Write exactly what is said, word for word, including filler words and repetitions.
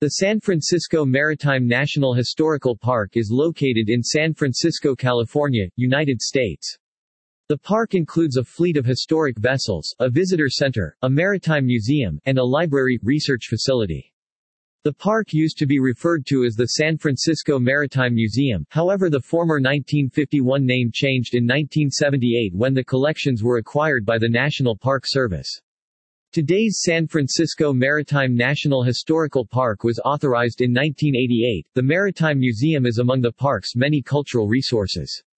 The San Francisco Maritime National Historical Park is located in San Francisco, California, United States. The park includes a fleet of historic vessels, a visitor center, a maritime museum, and a library, research facility. The park used to be referred to as the San Francisco Maritime Museum, however the former nineteen fifty-one name changed in nineteen seventy-eight when the collections were acquired by the National Park Service. Today's San Francisco Maritime National Historical Park was authorized in nineteen eighty-eight. The Maritime Museum is among the park's many cultural resources.